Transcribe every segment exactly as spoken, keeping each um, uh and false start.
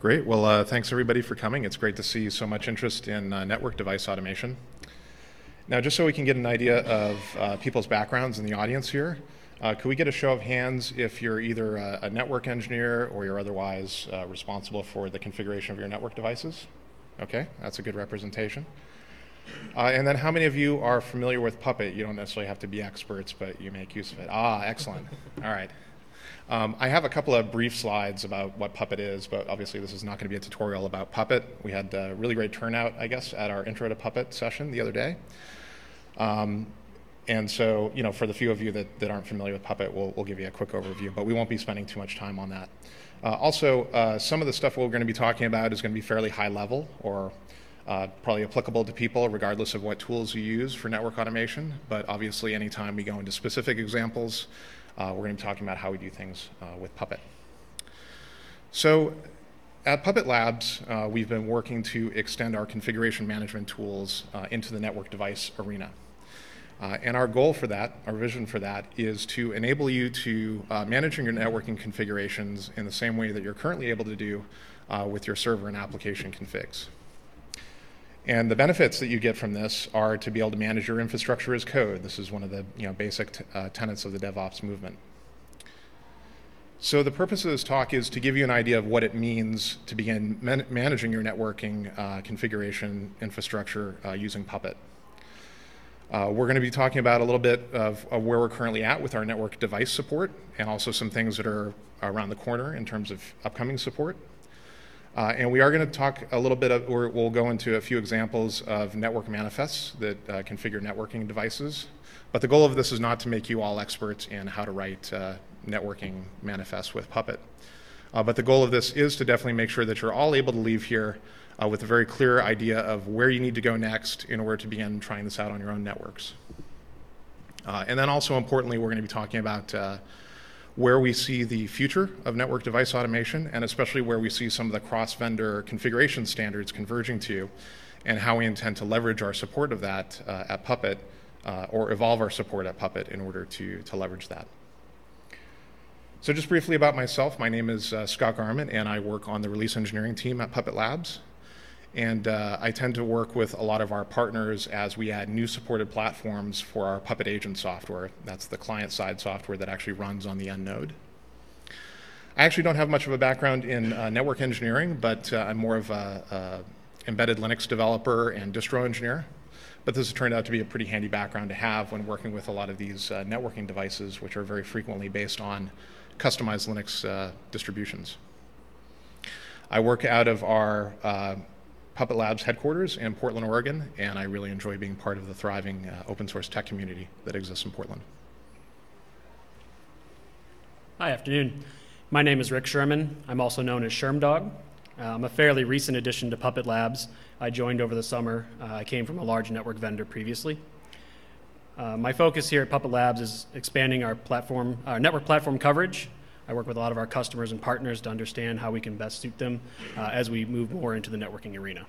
Great. Well, uh, thanks everybody for coming. It's great to see so much interest in uh, network device automation. Now, just so we can get an idea of uh, people's backgrounds in the audience here, uh, could we get a show of hands if you're either a, a network engineer or you're otherwise uh, responsible for the configuration of your network devices? Okay, that's a good representation. Uh, and then how many of you are familiar with Puppet? You don't necessarily have to be experts, but you make use of it. Ah, excellent. All right. Um, I have a couple of brief slides about what Puppet is, but obviously this is not going to be a tutorial about Puppet. We had a really great turnout, I guess, at our Intro to Puppet session the other day. Um, and so, you know, for the few of you that, that aren't familiar with Puppet, we'll, we'll give you a quick overview, but we won't be spending too much time on that. Uh, also, uh, some of the stuff we're going to be talking about is going to be fairly high level, or uh, probably applicable to people regardless of what tools you use for network automation. But obviously, anytime we go into specific examples, uh, we're going to be talking about how we do things uh, with Puppet. So at Puppet Labs, uh, we've been working to extend our configuration management tools uh, into the network device arena. Uh, and our goal for that, our vision for that, is to enable you to uh, manage your networking configurations in the same way that you're currently able to do uh, with your server and application configs. And the benefits that you get from this are to be able to manage your infrastructure as code. This is one of the you know, basic t uh, tenets of the DevOps movement. So the purpose of this talk is to give you an idea of what it means to begin man managing your networking uh, configuration infrastructure uh, using Puppet. Uh, we're going to be talking about a little bit of, of where we're currently at with our network device support, and also some things that are around the corner in terms of upcoming support. Uh, and we are going to talk a little bit of, or we'll go into a few examples of network manifests that uh, configure networking devices. But the goal of this is not to make you all experts in how to write uh, networking manifests with Puppet. Uh, but the goal of this is to definitely make sure that you're all able to leave here uh, with a very clear idea of where you need to go next in order to begin trying this out on your own networks. Uh, and then also importantly, we're going to be talking about uh, where we see the future of network device automation, and especially where we see some of the cross-vendor configuration standards converging to, and how we intend to leverage our support of that uh, at Puppet, uh, or evolve our support at Puppet in order to, to leverage that. So just briefly about myself, my name is uh, Scott Garment, and I work on the release engineering team at Puppet Labs. And uh, I tend to work with a lot of our partners as we add new supported platforms for our Puppet Agent software. That's the client-side software that actually runs on the end node. I actually don't have much of a background in uh, network engineering, but uh, I'm more of a, a embedded Linux developer and distro engineer. But this has turned out to be a pretty handy background to have when working with a lot of these uh, networking devices, which are very frequently based on customized Linux uh, distributions. I work out of our uh, Puppet Labs headquarters in Portland, Oregon, and I really enjoy being part of the thriving uh, open source tech community that exists in Portland. Hi, afternoon. My name is Rick Sherman. I'm also known as Shermdog. Uh, I'm a fairly recent addition to Puppet Labs. I joined over the summer. Uh, I came from a large network vendor previously. Uh, my focus here at Puppet Labs is expanding our platform, our network platform coverage. I work with a lot of our customers and partners to understand how we can best suit them uh, as we move more into the networking arena.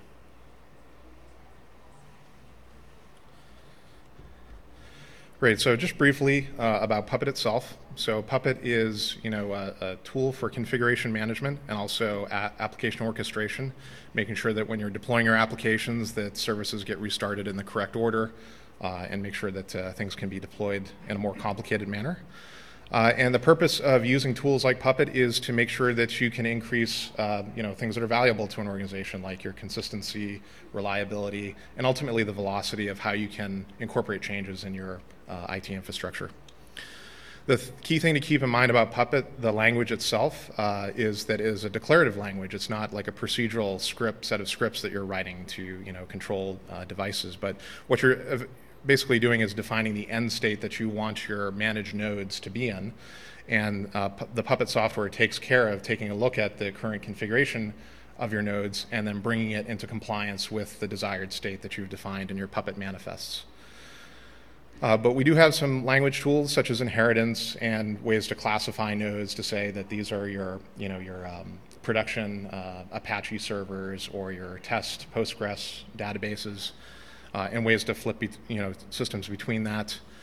Great. So just briefly uh, about Puppet itself. So Puppet is, you know, a, a tool for configuration management and also a application orchestration, making sure that when you're deploying your applications, that services get restarted in the correct order, uh, and make sure that uh, things can be deployed in a more complicated manner. Uh, and the purpose of using tools like Puppet is to make sure that you can increase uh, you know, things that are valuable to an organization, like your consistency, reliability, and ultimately the velocity of how you can incorporate changes in your uh, I T infrastructure. The th key thing to keep in mind about Puppet, the language itself, uh, is that it is a declarative language. It's not like a procedural script, set of scripts that you're writing to you know, control uh, devices. But what you're basically doing is defining the end state that you want your managed nodes to be in, and uh, the Puppet software takes care of taking a look at the current configuration of your nodes and then bringing it into compliance with the desired state that you've defined in your Puppet manifests. Uh, but we do have some language tools such as inheritance and ways to classify nodes to say that these are your, you know, your um, production uh, Apache servers or your test Postgres databases. Uh, and ways to flip be you know, systems between that.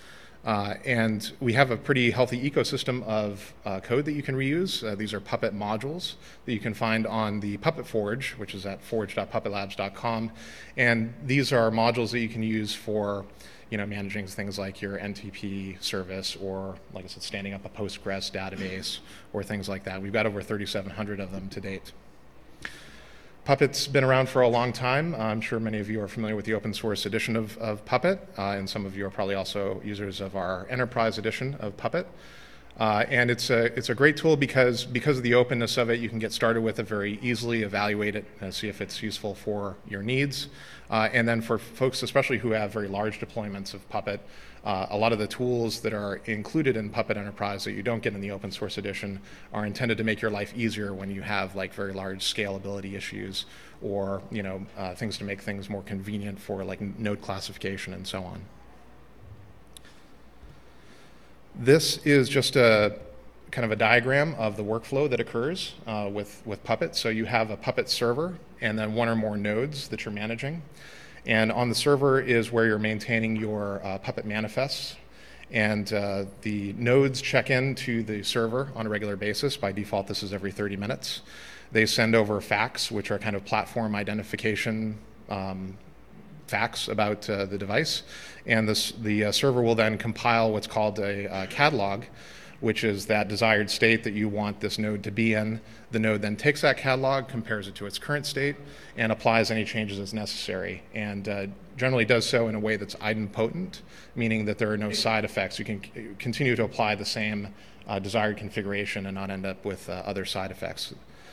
Uh, and we have a pretty healthy ecosystem of uh, code that you can reuse. Uh, these are Puppet modules that you can find on the Puppet Forge, which is at forge dot puppet labs dot com. And these are modules that you can use for you know, managing things like your N T P service, or, like I said, standing up a Postgres database or things like that. We've got over thirty-seven hundred of them to date. Puppet's been around for a long time. I'm sure many of you are familiar with the open source edition of, of Puppet, uh, and some of you are probably also users of our enterprise edition of Puppet. Uh, and it's a, it's a great tool because, because of the openness of it, you can get started with it very easily, evaluate it, and see if it's useful for your needs. Uh, and then for folks, especially who have very large deployments of Puppet, uh, a lot of the tools that are included in Puppet Enterprise that you don't get in the open source edition are intended to make your life easier when you have like very large scalability issues, or you know uh, things to make things more convenient for like node classification and so on. This is just a kind of a diagram of the workflow that occurs uh, with, with Puppet. So you have a Puppet server and then one or more nodes that you're managing. And on the server is where you're maintaining your uh, Puppet manifests. And uh, the nodes check in to the server on a regular basis. By default, this is every thirty minutes. They send over facts, which are kind of platform identification um, facts about uh, the device. And this, the uh, server will then compile what's called a uh, catalog, which is that desired state that you want this node to be in. The node then takes that catalog, compares it to its current state, and applies any changes as necessary. And uh, generally does so in a way that's idempotent, meaning that there are no side effects. You can c- continue to apply the same uh, desired configuration and not end up with uh, other side effects.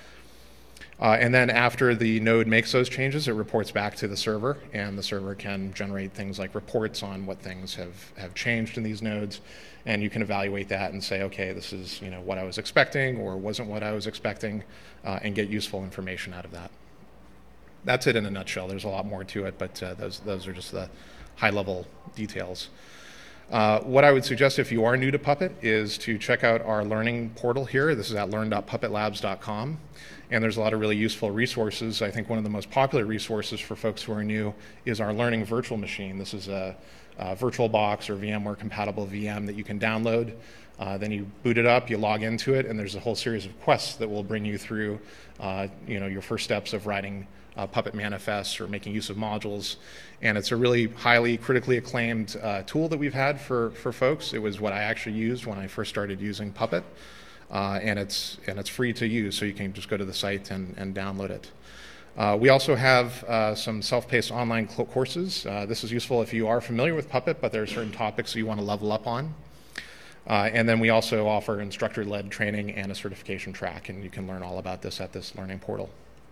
Uh, and then after the node makes those changes, it reports back to the server, and the server can generate things like reports on what things have, have changed in these nodes, and you can evaluate that and say, okay, this is you know what I was expecting or wasn't what I was expecting, uh, and get useful information out of that. That's it in a nutshell. There's a lot more to it, but uh, those, those are just the high-level details. Uh, what I would suggest if you are new to Puppet is to check out our learning portal here. This is at learn dot puppet labs dot com. And there's a lot of really useful resources. I think one of the most popular resources for folks who are new is our Learning Virtual Machine. This is a, a VirtualBox or VMware compatible V M that you can download. Uh, then you boot it up, you log into it, and there's a whole series of quests that will bring you through uh, you know, your first steps of writing uh, Puppet manifests or making use of modules. And it's a really highly critically acclaimed uh, tool that we've had for, for folks. It was what I actually used when I first started using Puppet. Uh, and it's and it's free to use, so you can just go to the site and, and download it. Uh, we also have uh, some self-paced online courses. Uh, this is useful if you are familiar with Puppet, but there are certain topics you want to level up on. Uh, and then we also offer instructor-led training and a certification track, and you can learn all about this at this learning portal.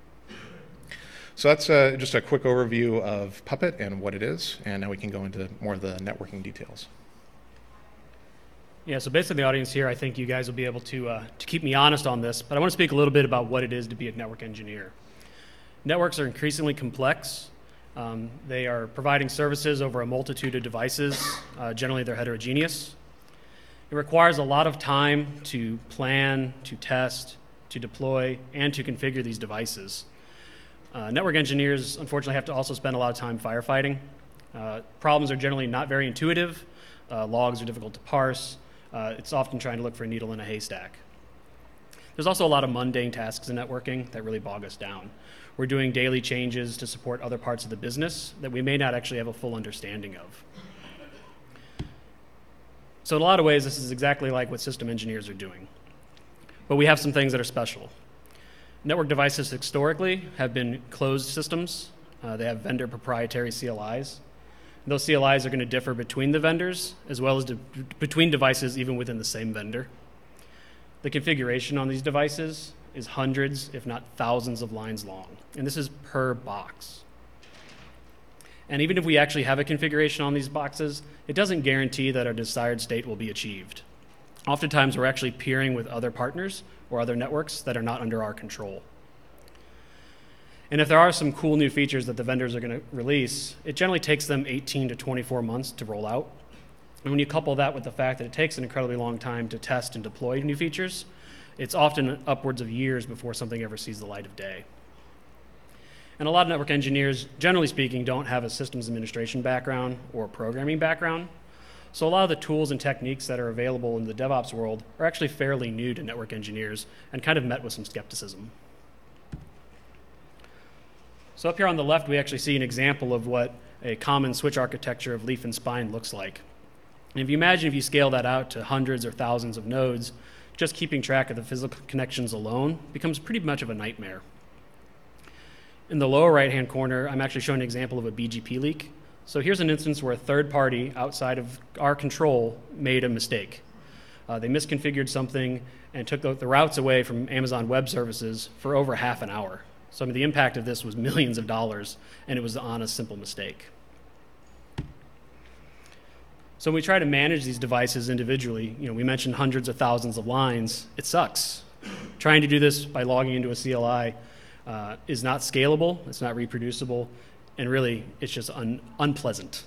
So that's uh, just a quick overview of Puppet and what it is, and now we can go into more of the networking details. Yeah, so based on the audience here, I think you guys will be able to, uh, to keep me honest on this, but I want to speak a little bit about what it is to be a network engineer. Networks are increasingly complex. Um, they are providing services over a multitude of devices. Uh, generally, they're heterogeneous. It requires a lot of time to plan, to test, to deploy, and to configure these devices. Uh, network engineers, unfortunately, have to also spend a lot of time firefighting. Uh, problems are generally not very intuitive. Uh, logs are difficult to parse. Uh, it's often trying to look for a needle in a haystack. There's also a lot of mundane tasks in networking that really bog us down. We're doing daily changes to support other parts of the business that we may not actually have a full understanding of. So in a lot of ways, this is exactly like what system engineers are doing. But we have some things that are special. Network devices historically have been closed systems. Uh, they have vendor proprietary C L Is. Those C L Is are going to differ between the vendors as well as de- between devices even within the same vendor. The configuration on these devices is hundreds, if not thousands of lines long, and this is per box. And even if we actually have a configuration on these boxes, it doesn't guarantee that our desired state will be achieved. Oftentimes, we're actually peering with other partners or other networks that are not under our control. And if there are some cool new features that the vendors are going to release, it generally takes them eighteen to twenty-four months to roll out. And when you couple that with the fact that it takes an incredibly long time to test and deploy new features, it's often upwards of years before something ever sees the light of day. And a lot of network engineers, generally speaking, don't have a systems administration background or programming background. So a lot of the tools and techniques that are available in the DevOps world are actually fairly new to network engineers and kind of met with some skepticism. So up here on the left, we actually see an example of what a common switch architecture of leaf and spine looks like. And if you imagine if you scale that out to hundreds or thousands of nodes, just keeping track of the physical connections alone becomes pretty much of a nightmare. In the lower right-hand corner, I'm actually showing an example of a B G P leak. So here's an instance where a third party outside of our control made a mistake. Uh, they misconfigured something and took the, the routes away from Amazon Web Services for over half an hour. So I mean, the impact of this was millions of dollars, and it was on a simple mistake. So when we try to manage these devices individually, you know, we mentioned hundreds of thousands of lines. It sucks. Trying to do this by logging into a C L I uh, is not scalable, it's not reproducible, and really, it's just un unpleasant.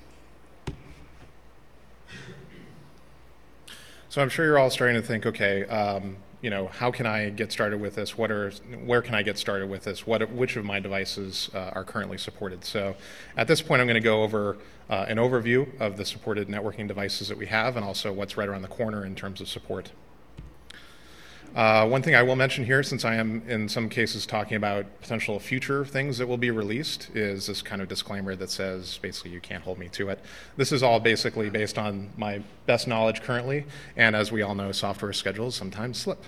So I'm sure you're all starting to think, okay, um, you know, how can I get started with this? What are, where can I get started with this? What, which of my devices uh, are currently supported? So at this point, I'm going to go over uh, an overview of the supported networking devices that we have and also what's right around the corner in terms of support. Uh, one thing I will mention here, since I am in some cases talking about potential future things that will be released, is this kind of disclaimer that says basically you can't hold me to it. This is all basically based on my best knowledge currently, and as we all know, software schedules sometimes slip.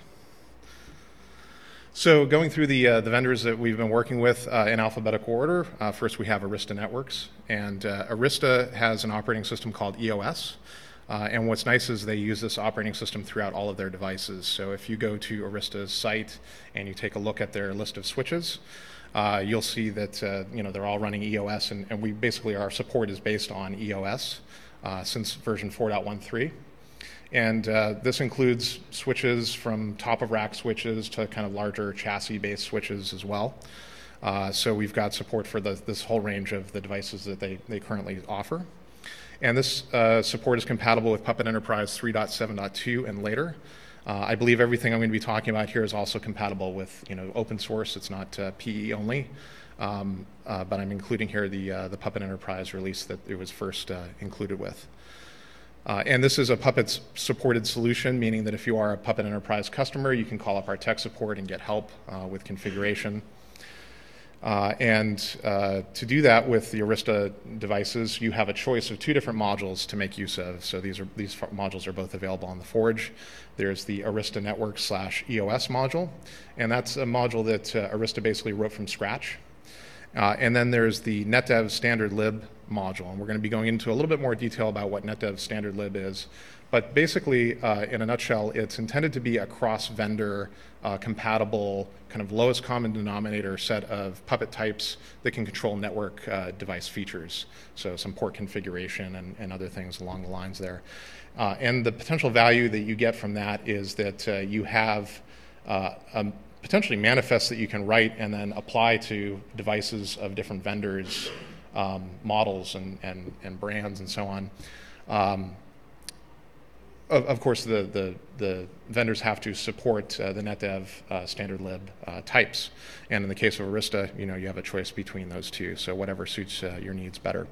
So going through the, uh, the vendors that we've been working with uh, in alphabetical order, uh, first we have Arista Networks, and uh, Arista has an operating system called E O S. Uh, and what's nice is they use this operating system throughout all of their devices. So if you go to Arista's site and you take a look at their list of switches, uh, you'll see that uh, you know, they're all running E O S, and, and we basically, our support is based on E O S uh, since version four point thirteen. And uh, this includes switches from top-of-rack switches to kind of larger chassis-based switches as well. Uh, so we've got support for the, this whole range of the devices that they, they currently offer. And this uh, support is compatible with Puppet Enterprise three point seven point two and later. Uh, I believe everything I'm going to be talking about here is also compatible with, you know, open source. It's not uh, P E only, um, uh, but I'm including here the, uh, the Puppet Enterprise release that it was first uh, included with. Uh, and this is a Puppet supported solution, meaning that if you are a Puppet Enterprise customer, you can call up our tech support and get help uh, with configuration. Uh, and uh, to do that with the Arista devices, you have a choice of two different modules to make use of. So these are these modules are both available on the Forge. There's the Arista Network slash E O S module, and that's a module that uh, Arista basically wrote from scratch. Uh, and then there's the NetDev standard lib module, and we're going to be going into a little bit more detail about what NetDev standard lib is. But basically, uh, in a nutshell, it's intended to be a cross-vendor uh, compatible kind of lowest common denominator set of Puppet types that can control network uh, device features. So some port configuration and, and other things along the lines there. Uh, and the potential value that you get from that is that uh, you have uh, a potentially manifest that you can write and then apply to devices of different vendors, um, models and, and, and brands and so on. Um, Of, of course, the, the, the vendors have to support uh, the NetDev uh, standard lib uh, types. And in the case of Arista, you know, you have a choice between those two, so whatever suits uh, your needs better.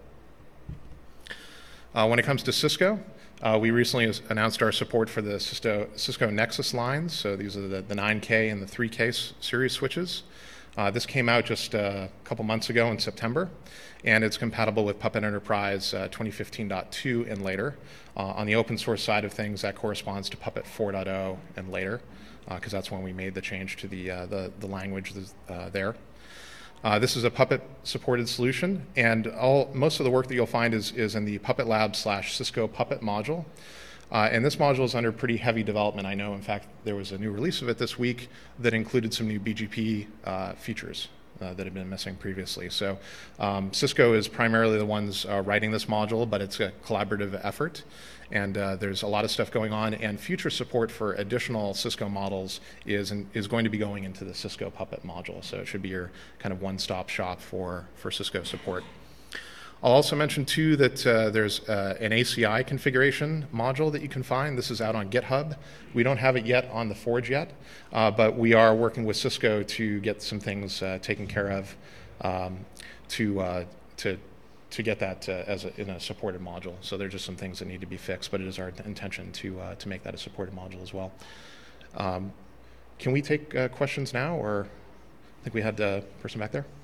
Uh, when it comes to Cisco, uh, we recently announced our support for the Cisco, Cisco Nexus lines. So these are the, the nine K and the three K series switches. Uh, this came out just uh, a couple months ago in September, and it's compatible with Puppet Enterprise uh, twenty fifteen point two and later. Uh, on the open source side of things, that corresponds to Puppet four point oh and later, because uh, that's when we made the change to the, uh, the, the language uh, there. Uh, this is a Puppet-supported solution, and all, most of the work that you'll find is, is in the Puppet Lab slash Cisco Puppet module. Uh, and this module is under pretty heavy development, I know. In fact, there was a new release of it this week that included some new B G P uh, features uh, that had been missing previously. So um, Cisco is primarily the ones uh, writing this module, but it's a collaborative effort. And uh, there's a lot of stuff going on, and future support for additional Cisco models is, in, is going to be going into the Cisco Puppet module. So it should be your kind of one-stop shop for, for Cisco support. I'll also mention, too, that uh, there's uh, an A C I configuration module that you can find. This is out on GitHub. We don't have it yet on the Forge yet, uh, but we are working with Cisco to get some things uh, taken care of um, to, uh, to to get that uh, as a, in a supported module. So there's just some things that need to be fixed, but it is our intention to uh, to make that a supported module as well. Um, can we take uh, questions now, or I think we had the person back there.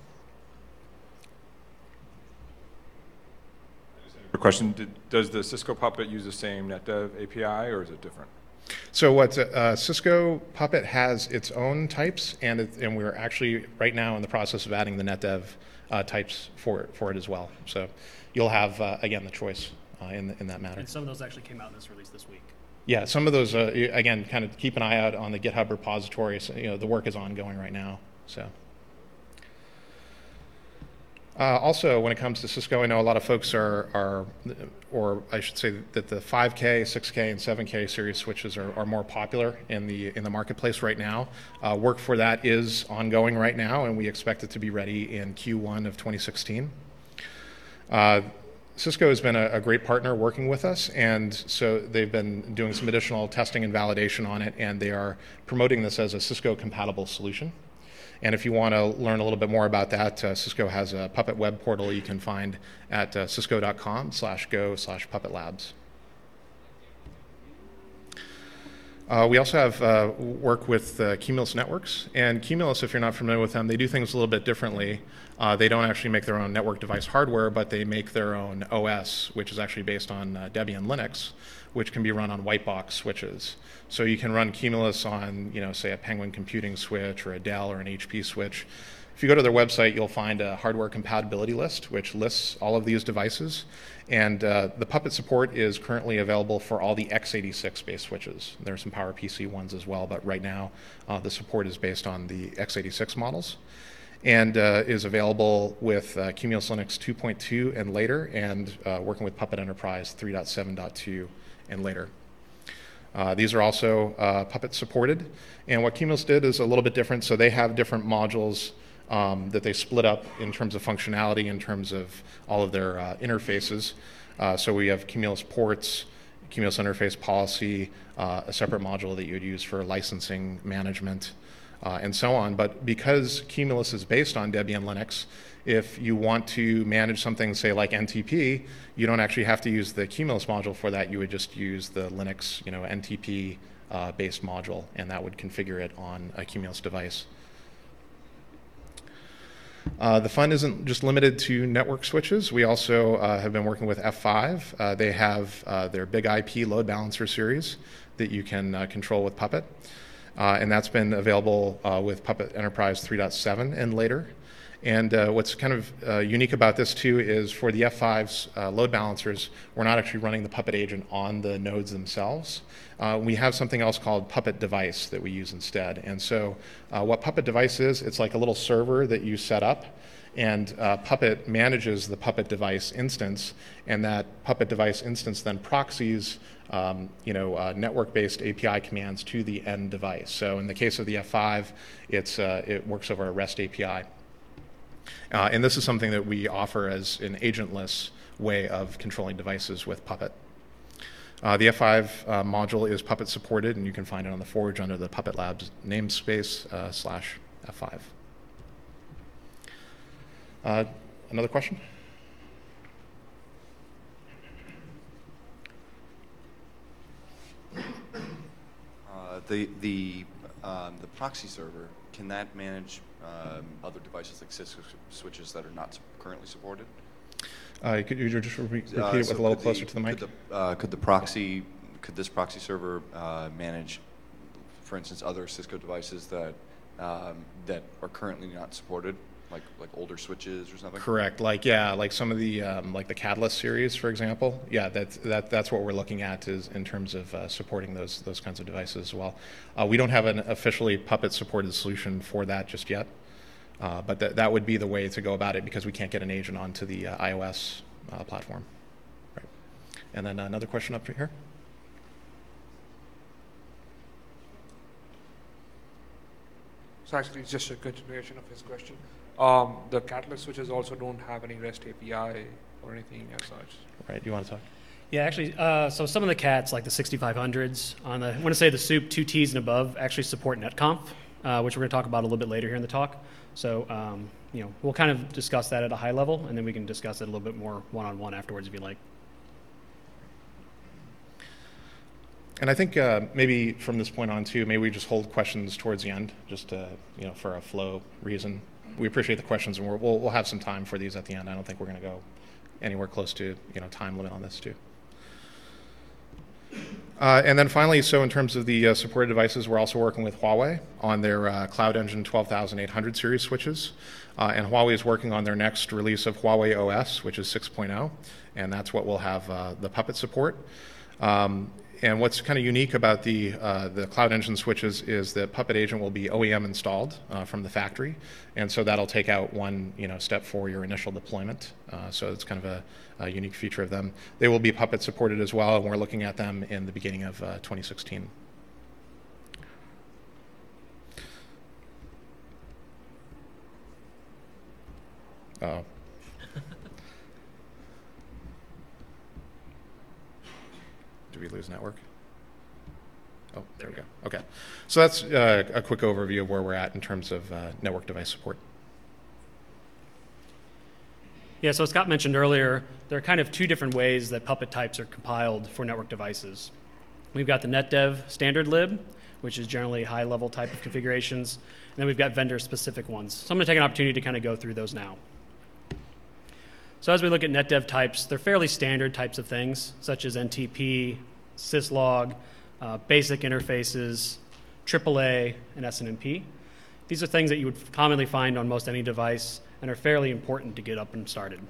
A question, did, does the Cisco Puppet use the same NetDev A P I, or is it different? So what uh, Cisco Puppet has its own types, and it, and we're actually right now in the process of adding the NetDev uh, types for it, for it as well. So you'll have uh, again the choice uh, in the, in that matter. And some of those actually came out in this release this week. Yeah, some of those uh, again, kind of keep an eye out on the GitHub repository. So, you know, the work is ongoing right now. So. Uh, also, when it comes to Cisco, I know a lot of folks are, are, or I should say that the five K, six K, and seven K series switches are, are more popular in the in the marketplace right now. Uh, work for that is ongoing right now, and we expect it to be ready in Q one of twenty sixteen. Uh, Cisco has been a, a great partner working with us, and so they've been doing some additional testing and validation on it, and they are promoting this as a Cisco-compatible solution. And if you want to learn a little bit more about that, uh, Cisco has a Puppet web portal you can find at uh, cisco.com slash go slash Puppet Labs. Uh, we also have uh, work with uh, Cumulus Networks. And Cumulus, if you're not familiar with them, they do things a little bit differently. Uh, they don't actually make their own network device hardware, but they make their own O S, which is actually based on uh, Debian Linux, which can be run on white box switches. So you can run Cumulus on, you know, say a Penguin Computing switch or a Dell or an H P switch. If you go to their website, you'll find a hardware compatibility list, which lists all of these devices. And uh, the Puppet support is currently available for all the x eighty-six based switches. There are some PowerPC ones as well, but right now uh, the support is based on the x eighty-six models, and uh, is available with uh, Cumulus Linux two point two and later, and uh, working with Puppet Enterprise three point seven point two and later. Uh, these are also uh, Puppet supported, and what Cumulus did is a little bit different. So they have different modules um, that they split up in terms of functionality, in terms of all of their uh, interfaces. Uh, so we have Cumulus ports, Cumulus interface policy, uh, a separate module that you would use for licensing management, uh, and so on. But because Cumulus is based on Debian Linux, if you want to manage something, say like N T P, you don't actually have to use the Cumulus module for that. You would just use the Linux, you know, N T P uh, based module, and that would configure it on a Cumulus device. Uh, the fund isn't just limited to network switches. We also uh, have been working with F five. Uh, they have uh, their Big I P load balancer series that you can uh, control with Puppet, uh, and that's been available uh, with Puppet Enterprise three point seven and later. And uh, what's kind of uh, unique about this too is for the F five's uh, load balancers, we're not actually running the Puppet agent on the nodes themselves. Uh, we have something else called Puppet Device that we use instead. And so uh, what Puppet Device is, it's like a little server that you set up, and uh, Puppet manages the Puppet Device instance, and that Puppet Device instance then proxies um, you know, uh, network-based A P I commands to the end device. So in the case of the F five, it's, uh, it works over a REST A P I. Uh, and this is something that we offer as an agentless way of controlling devices with Puppet. Uh, the F five uh, module is Puppet supported, and you can find it on the Forge under the Puppet Labs namespace uh, slash F five. Uh, another question? Uh, the the um, the proxy server, can that manage um, other devices like Cisco switches that are not currently supported? Uh, could you just repeat, repeat Uh, it with so a little could closer the, to the mic? Could the, uh, could the proxy, could this proxy server uh, manage, for instance, other Cisco devices that um, that are currently not supported, like like older switches or something? Correct. Like yeah, like some of the um, like the Catalyst series, for example. Yeah, that's that that's what we're looking at is in terms of uh, supporting those those kinds of devices as well. Uh, we don't have an officially Puppet supported solution for that just yet, uh, but that that would be the way to go about it because we can't get an agent onto the uh, iOS uh, platform. Right. And then another question up here. So actually, it's just a continuation of his question. Um, the Catalyst switches also don't have any REST A P I or anything as such. Right. Do you want to talk? Yeah, actually, uh, so some of the cats, like the sixty-five hundreds, on the, I want to say the SOUP two T's and above, actually support netconf, uh, which we're going to talk about a little bit later here in the talk. So um, you know, we'll kind of discuss that at a high level, and then we can discuss it a little bit more one-on-one afterwards if you like. And I think uh, maybe from this point on too, maybe we just hold questions towards the end, just uh, you know, for a flow reason. We appreciate the questions, and we're, we'll we'll have some time for these at the end. I don't think we're going to go anywhere close to you know time limit on this too. Uh, and then finally, so in terms of the uh, supported devices, we're also working with Huawei on their uh, Cloud Engine twelve thousand eight hundred series switches. Uh, and Huawei is working on their next release of Huawei O S, which is six point oh, and that's what will have uh, the Puppet support. Um, and what's kind of unique about the, uh, the Cloud Engine switches is that Puppet Agent will be O E M installed uh, from the factory, and so that'll take out one you know, step for your initial deployment. Uh, so it's kind of a, a unique feature of them. They will be Puppet supported as well, and we're looking at them in the beginning of uh, twenty sixteen. Uh-oh. Did we lose network? Oh, there we go. Okay. So that's uh, a quick overview of where we're at in terms of uh, network device support. Yeah, so as Scott mentioned earlier, there are kind of two different ways that Puppet types are compiled for network devices. We've got the NetDev standard lib, which is generally high-level type of configurations, and then we've got vendor-specific ones. So I'm going to take an opportunity to kind of go through those now. So as we look at NetDev types, they're fairly standard types of things, such as N T P, syslog, uh, basic interfaces, triple A, and S N M P. These are things that you would commonly find on most any device and are fairly important to get up and started.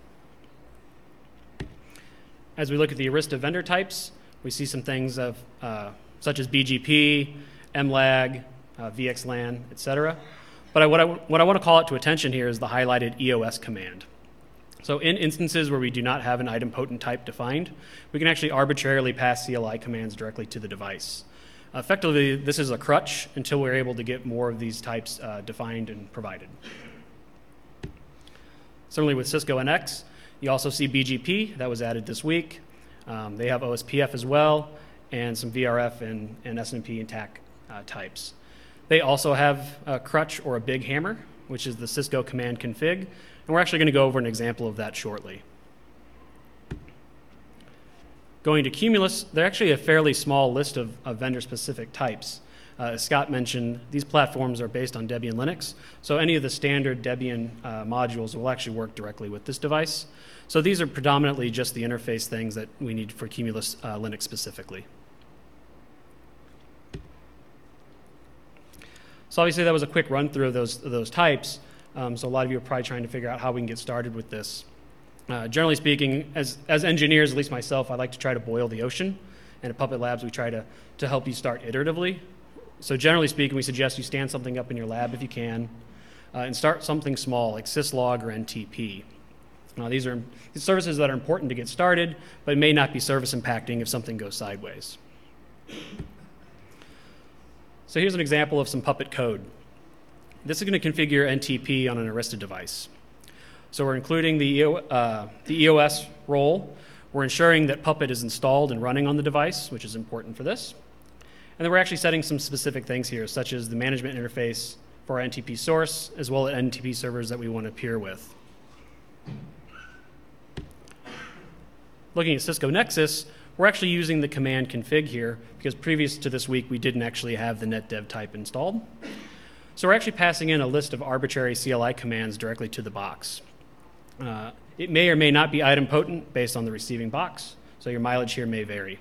As we look at the Arista vendor types, we see some things of, uh, such as B G P, M lag, uh, V X LAN, et cetera. But I, what, I, what I want to call out to attention here is the highlighted E O S command. So in instances where we do not have an idempotent type defined, we can actually arbitrarily pass C L I commands directly to the device. Uh, effectively, this is a crutch until we're able to get more of these types uh, defined and provided. Similarly with Cisco N X, you also see B G P that was added this week. Um, they have O S P F as well, and some V R F and, and S N M P and T A C uh, types. They also have a crutch or a big hammer, which is the Cisco command config, and we're actually going to go over an example of that shortly. Going to Cumulus, they're actually a fairly small list of, of vendor-specific types. Uh, as Scott mentioned, these platforms are based on Debian Linux, so any of the standard Debian uh, modules will actually work directly with this device. So these are predominantly just the interface things that we need for Cumulus uh, Linux specifically. So obviously that was a quick run through of those, of those types. Um, so a lot of you are probably trying to figure out how we can get started with this. Uh, generally speaking, as, as engineers, at least myself, I like to try to boil the ocean. And at Puppet Labs, we try to, to help you start iteratively. So generally speaking, we suggest you stand something up in your lab if you can, uh, and start something small like syslog or N T P. Now, these are these services that are important to get started, but may not be service impacting if something goes sideways. So here's an example of some Puppet code. This is going to configure N T P on an Arista device. So we're including the, uh, the E O S role. We're ensuring that Puppet is installed and running on the device, which is important for this. And then we're actually setting some specific things here, such as the management interface for our N T P source, as well as N T P servers that we want to peer with. Looking at Cisco Nexus, we're actually using the command config here, because previous to this week, we didn't actually have the NetDev type installed. So we're actually passing in a list of arbitrary C L I commands directly to the box. Uh, it may or may not be idempotent based on the receiving box, so your mileage here may vary.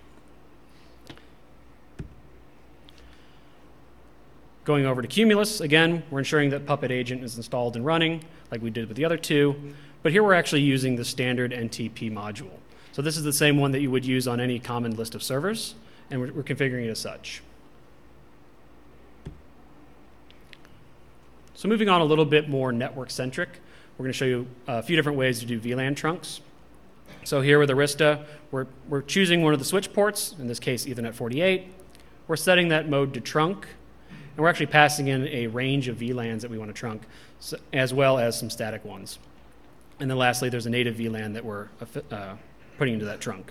Going over to Cumulus, again, we're ensuring that Puppet Agent is installed and running, like we did with the other two, but here we're actually using the standard N T P module. So this is the same one that you would use on any common list of servers, and we're, we're configuring it as such. So moving on a little bit more network-centric, we're going to show you a few different ways to do V LAN trunks. So here with Arista, we're, we're choosing one of the switch ports, in this case Ethernet forty-eight. We're setting that mode to trunk, and we're actually passing in a range of V LANs that we want to trunk, so, as well as some static ones. And then lastly, there's a native V LAN that we're uh, putting into that trunk.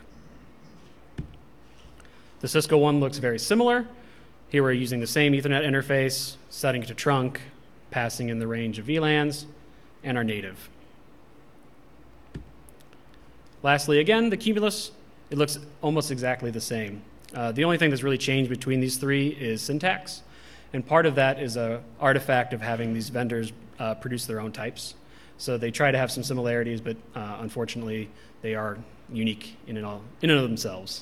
The Cisco one looks very similar. Here we're using the same Ethernet interface, setting it to trunk, passing in the range of V LANs, and our native. Lastly, again, the Cumulus, it looks almost exactly the same. Uh, the only thing that's really changed between these three is syntax, and part of that is an artifact of having these vendors uh, produce their own types. So they try to have some similarities, but uh, unfortunately, they are unique in and, all, in and of themselves.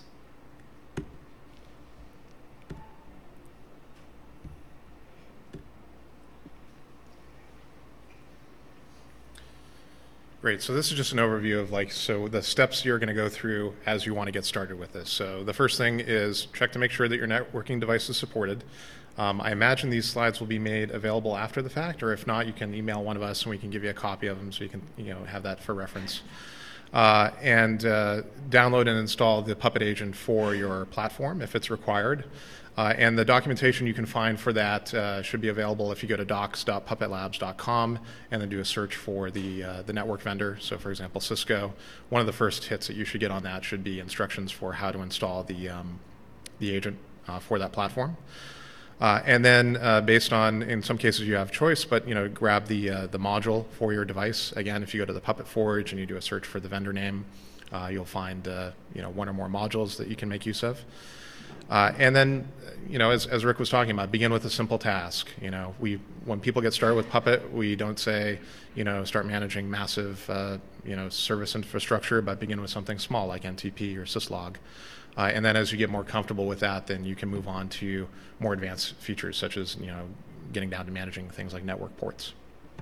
Great, so this is just an overview of like, so the steps you're gonna go through as you wanna get started with this. So the first thing is check to make sure that your networking device is supported. Um, I imagine these slides will be made available after the fact, or if not, you can email one of us and we can give you a copy of them so you can you know, have that for reference. Uh, and uh, download and install the Puppet agent for your platform if it's required. Uh, and the documentation you can find for that uh, should be available if you go to docs dot puppet labs dot com and then do a search for the, uh, the network vendor. So for example, Cisco, one of the first hits that you should get on that should be instructions for how to install the, um, the agent uh, for that platform. Uh, and then uh, based on, in some cases you have choice, but you know, grab the, uh, the module for your device. Again, if you go to the Puppet Forge and you do a search for the vendor name, uh, you'll find uh, you know, one or more modules that you can make use of. Uh, and then, you know, as, as Rick was talking about, begin with a simple task. You know, we when people get started with Puppet, we don't say, you know, start managing massive, uh, you know, service infrastructure, but begin with something small like N T P or syslog. Uh, and then as you get more comfortable with that, then you can move on to more advanced features, such as, you know, getting down to managing things like network ports.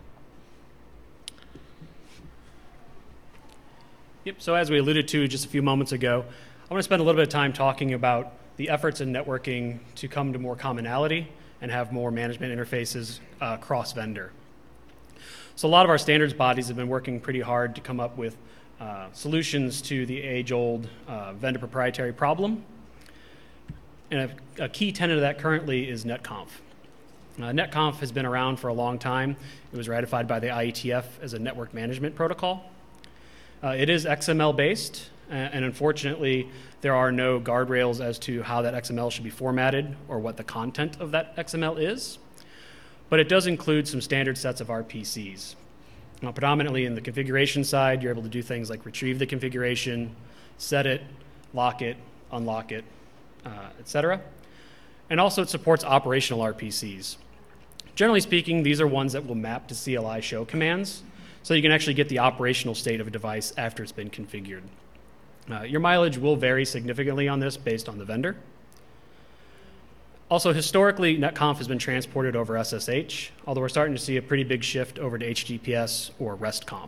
Yep, so as we alluded to just a few moments ago, I want to spend a little bit of time talking about the efforts in networking to come to more commonality and have more management interfaces uh, cross-vendor. So a lot of our standards bodies have been working pretty hard to come up with uh, solutions to the age-old uh, vendor proprietary problem. And a, a key tenet of that currently is NetConf. Uh, NetConf has been around for a long time. It was ratified by the I E T F as a network management protocol. Uh, it is X M L based, and unfortunately, there are no guardrails as to how that X M L should be formatted or what the content of that X M L is. But it does include some standard sets of R P Cs. Now, predominantly in the configuration side, you're able to do things like retrieve the configuration, set it, lock it, unlock it, uh, et cetera. And also it supports operational R P Cs. Generally speaking, these are ones that will map to C L I show commands, so you can actually get the operational state of a device after it's been configured. Uh, your mileage will vary significantly on this based on the vendor. Also, historically, NetConf has been transported over S S H, although we're starting to see a pretty big shift over to H T T P S or RESTconf.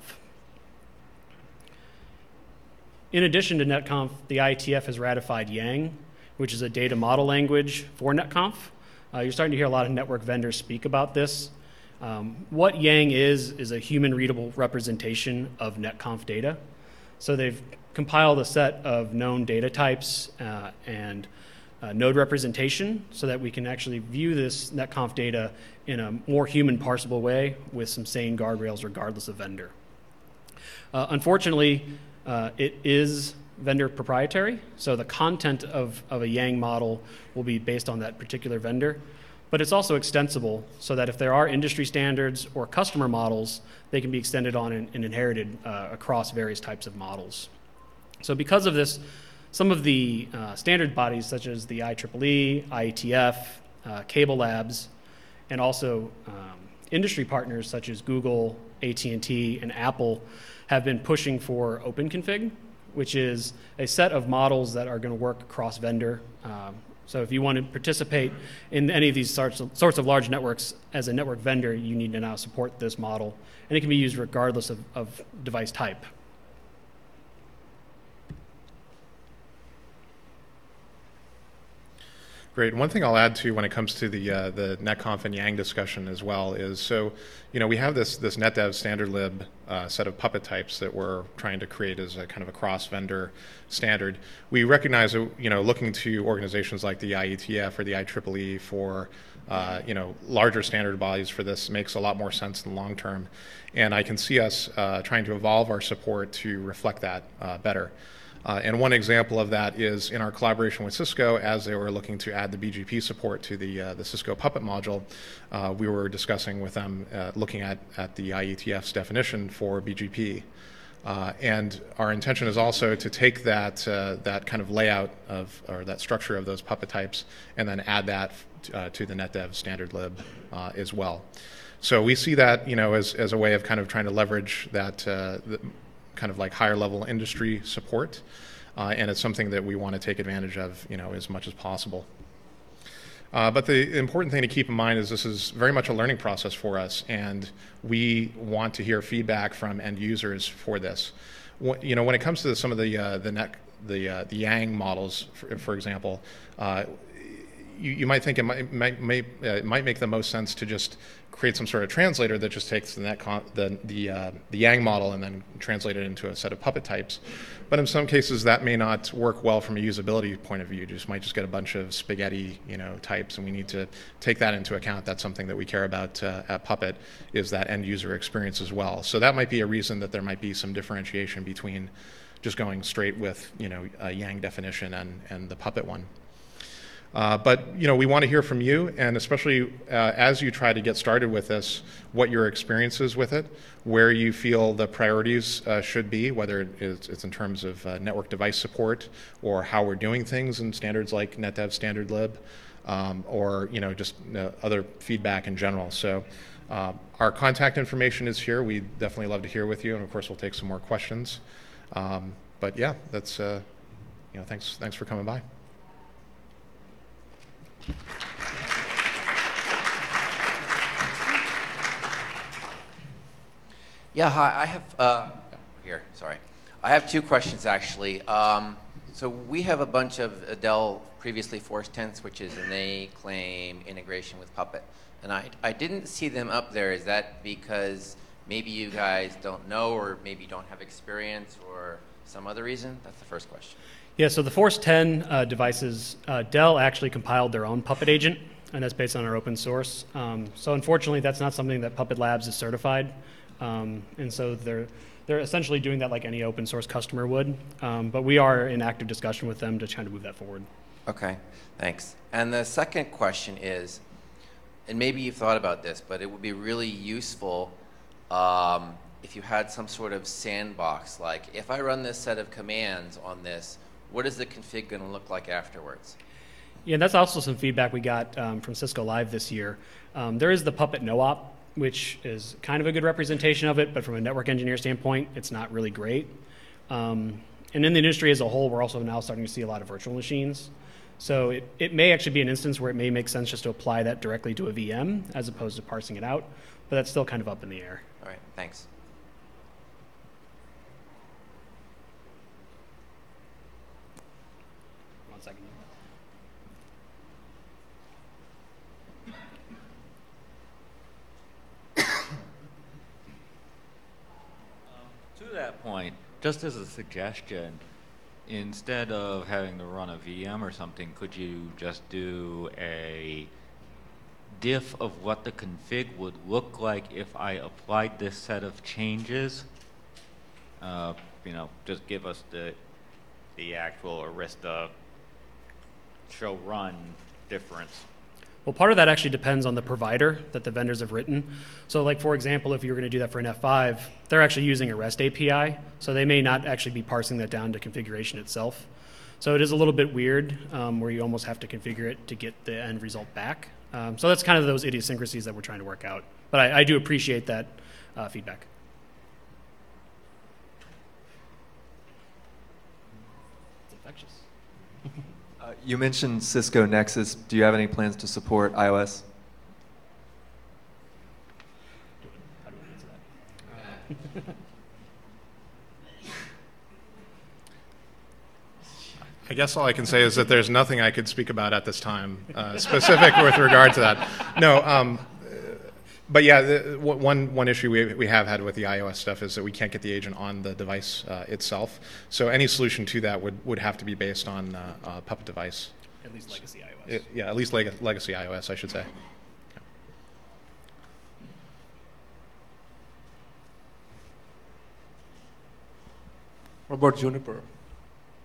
In addition to NetConf, the I E T F has ratified Yang, which is a data model language for NetConf. Uh, you're starting to hear a lot of network vendors speak about this. Um, what Yang is, is a human-readable representation of NetConf data. So they've compiled a set of known data types uh, and uh, node representation so that we can actually view this NetConf data in a more human parsable way with some sane guardrails regardless of vendor. Uh, unfortunately, uh, it is vendor proprietary, so the content of, of a Yang model will be based on that particular vendor. But it's also extensible so that if there are industry standards or customer models, they can be extended on and, and inherited uh, across various types of models. So because of this, some of the uh, standard bodies such as the I triple E, I E T F, uh, Cable Labs, and also um, industry partners such as Google, A T and T, and Apple have been pushing for OpenConfig, which is a set of models that are going to work across vendor. Um, So if you want to participate in any of these sorts of, sorts of large networks as a network vendor, you need to now support this model. And it can be used regardless of, of device type. Great. One thing I'll add to when it comes to the uh, the NetConf and Yang discussion as well is, so, you know, we have this this NetDev standard lib uh, set of Puppet types that we're trying to create as a kind of a cross-vendor standard. We recognize that, you know, looking to organizations like the I E T F or the I triple E for, uh, you know, larger standard bodies for this makes a lot more sense in the long term. And I can see us uh, trying to evolve our support to reflect that uh, better. Uh, and one example of that is in our collaboration with Cisco, as they were looking to add the B G P support to the, uh, the Cisco Puppet module, uh, we were discussing with them, uh, looking at, at the I E T F's definition for B G P. Uh, and our intention is also to take that, uh, that kind of layout of, or that structure of those Puppet types and then add that uh, to the NetDev standard lib uh, as well. So we see that, you know, as, as a way of kind of trying to leverage that uh, the, kind of like higher level industry support, uh, and it's something that we want to take advantage of, you know, as much as possible. Uh, but the important thing to keep in mind is this is very much a learning process for us, and we want to hear feedback from end users for this. What, you know, when it comes to some of the uh, the net, the uh, the Yang models, for, for example, uh, you, you might think it might might, may, uh, it might make the most sense to just create some sort of translator that just takes the net con the the, uh, the Yang model and then translate it into a set of Puppet types. But in some cases, that may not work well from a usability point of view. You just might just get a bunch of spaghetti, you know, types, and we need to take that into account. That's something that we care about uh, at Puppet, is that end user experience as well. So that might be a reason that there might be some differentiation between just going straight with, you know, a Yang definition and and the Puppet one. Uh, but, you know, we want to hear from you, and especially uh, as you try to get started with this, what your experience is with it, where you feel the priorities uh, should be, whether it's, it's in terms of uh, network device support or how we're doing things in standards like NetDev Standard Lib, um, or, you know, just uh, other feedback in general. So uh, our contact information is here. We definitely love to hear with you, and of course we'll take some more questions. Um, but yeah, that's, uh, you know, thanks, thanks for coming by. Yeah, hi. I have uh, here. Sorry, I have two questions actually. Um, so we have a bunch of Dell previously Force ten switches, and they claim integration with Puppet, and I I didn't see them up there. Is that because maybe you guys don't know, or maybe don't have experience, or some other reason? That's the first question. Yeah, so the Force ten uh, devices, uh, Dell actually compiled their own Puppet agent, and that's based on our open source. Um, so unfortunately, that's not something that Puppet Labs is certified, um, and so they're they're essentially doing that like any open source customer would. Um, but we are in active discussion with them to try to move that forward. Okay, thanks. And the second question is, and maybe you've thought about this, but it would be really useful um, if you had some sort of sandbox, like if I run this set of commands on this, what is the config going to look like afterwards? Yeah, that's also some feedback we got um, from Cisco Live this year. Um, there is the Puppet no-op, which is kind of a good representation of it, but from a network engineer standpoint, it's not really great. Um, and in the industry as a whole, we're also now starting to see a lot of virtual machines. So it, it may actually be an instance where it may make sense just to apply that directly to a V M as opposed to parsing it out, but that's still kind of up in the air. All right, thanks. One second. To that point, just as a suggestion, instead of having to run a V M or something, could you just do a diff of what the config would look like if I applied this set of changes? Uh, you know, just give us the the actual Arista show run difference. Well, part of that actually depends on the provider that the vendors have written. So like, for example, if you were going to do that for an F five, they're actually using a REST A P I, so they may not actually be parsing that down to configuration itself. So it is a little bit weird um, where you almost have to configure it to get the end result back. Um, so that's kind of those idiosyncrasies that we're trying to work out. But I, I do appreciate that uh, feedback. It's infectious. Uh, you mentioned Cisco Nexus. Do you have any plans to support iOS? How do I answer that? I guess all I can say is that there's nothing I could speak about at this time, uh, specific with regard to that. No, um, but yeah, the, one one issue we we have had with the iOS stuff is that we can't get the agent on the device uh, itself. So any solution to that would would have to be based on uh, a Puppet device. At least legacy iOS. It, yeah, at least leg legacy iOS, I should say. What about Juniper?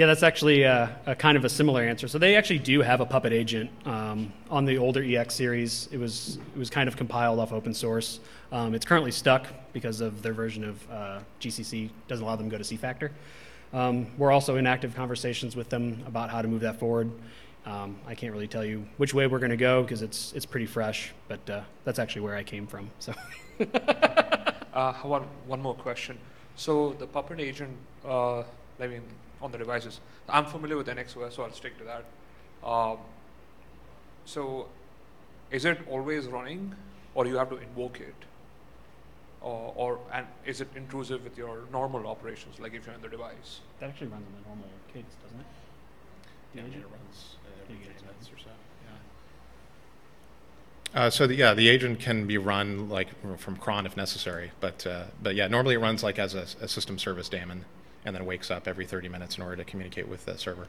Yeah, that's actually a, a kind of a similar answer. So they actually do have a Puppet agent um, on the older E X series. It was it was kind of compiled off open source. Um, it's currently stuck because of their version of uh, G C C doesn't allow them to go to C Factor. Um, we're also in active conversations with them about how to move that forward. Um, I can't really tell you which way we're going to go because it's it's pretty fresh, but uh, that's actually where I came from. So. uh, one one more question. So the Puppet agent, uh, I mean, on the devices, I'm familiar with N X O S, so I'll stick to that. Um, so, is it always running, or you have to invoke it, or, or and is it intrusive with your normal operations, like if you're on the device? That actually runs on the normal cadence, doesn't it? Yeah, it runs uh, every Yeah, thirty minutes or so. Yeah. Yeah. Uh, so the, yeah, the agent can be run like from cron if necessary, but uh, but yeah, normally it runs like as a, a system service daemon, and then wakes up every thirty minutes in order to communicate with the server.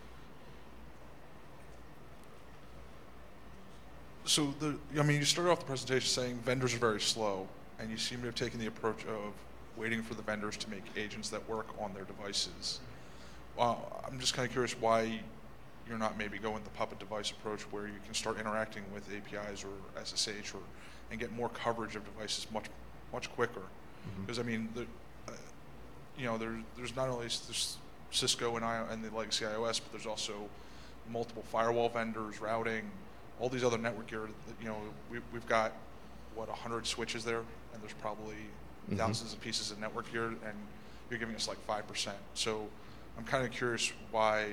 So the, I mean, you started off the presentation saying vendors are very slow, and you seem to have taken the approach of waiting for the vendors to make agents that work on their devices. Uh, I'm just kind of curious why you're not maybe going the Puppet device approach where you can start interacting with A P Is or S S H or and get more coverage of devices much much quicker. Because mm-hmm. I mean, the, uh, you know, there's there's not only there's Cisco and I and the legacy iOS, but there's also multiple firewall vendors, routing, all these other network gear. That, you know, we, we've got what one hundred switches there, and there's probably mm-hmm. thousands of pieces of network gear, and you're giving us like five percent. So I'm kind of curious why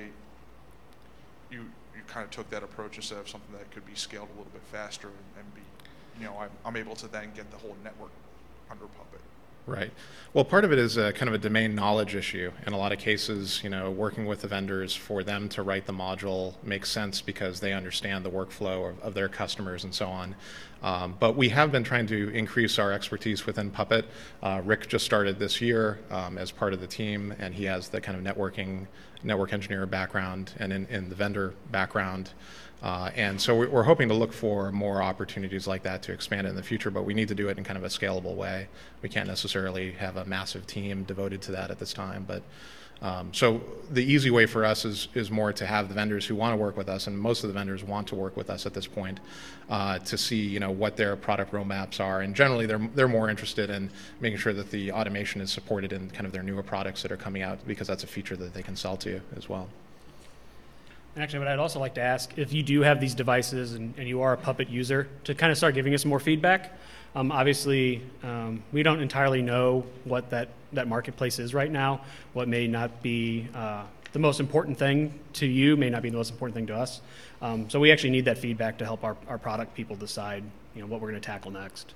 you you kind of took that approach instead of something that could be scaled a little bit faster and, and be, you know, I'm, I'm able to then get the whole network under Puppet. Right. Well, part of it is a kind of a domain knowledge issue. In a lot of cases, you know, working with the vendors for them to write the module makes sense because they understand the workflow of, of their customers and so on. Um, but we have been trying to increase our expertise within Puppet. Uh, Rick just started this year um, as part of the team, and he has the kind of networking, network engineer background and in, in the vendor background. Uh, and so we're hoping to look for more opportunities like that to expand it in the future, but we need to do it in kind of a scalable way. We can't necessarily have a massive team devoted to that at this time. But um, so the easy way for us is, is more to have the vendors who want to work with us, and most of the vendors want to work with us at this point, uh, to see, you know, what their product roadmaps are. And generally they're, they're more interested in making sure that the automation is supported in kind of their newer products that are coming out, because that's a feature that they can sell to you as well. Actually, what I'd also like to ask, if you do have these devices and, and you are a Puppet user, to kind of start giving us more feedback. Um, obviously, um, we don't entirely know what that, that marketplace is right now. What may not be uh, the most important thing to you may not be the most important thing to us. Um, so we actually need that feedback to help our, our product people decide, you know, what we're going to tackle next.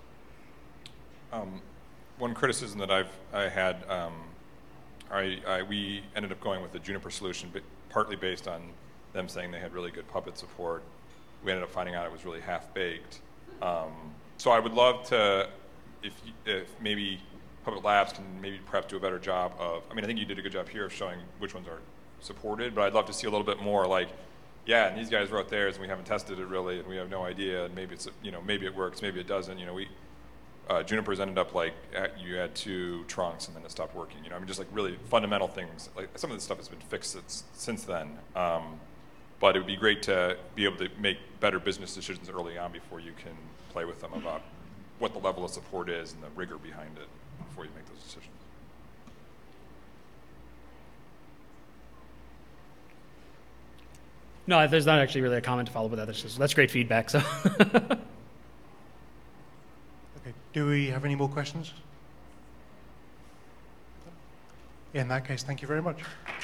Um, one criticism that I've I had, um, I, I, we ended up going with the Juniper solution, but partly based on them saying they had really good Puppet support. We ended up finding out it was really half-baked. Um, so I would love to, if, if maybe Puppet Labs can maybe perhaps do a better job of, I mean, I think you did a good job here of showing which ones are supported, but I'd love to see a little bit more like, yeah, and these guys wrote theirs and we haven't tested it really and we have no idea, and maybe it's, you know, maybe it works, maybe it doesn't. You know, we, uh, Juniper's ended up like, at, you had two trunks and then it stopped working. You know, I mean, just like really fundamental things. Like some of this stuff has been fixed since, since then. Um, But it would be great to be able to make better business decisions early on before you can play with them about what the level of support is and the rigor behind it before you make those decisions. No, there's not actually really a comment to follow with that. That's just, that's great feedback. So. Okay. Do we have any more questions? In that case, thank you very much.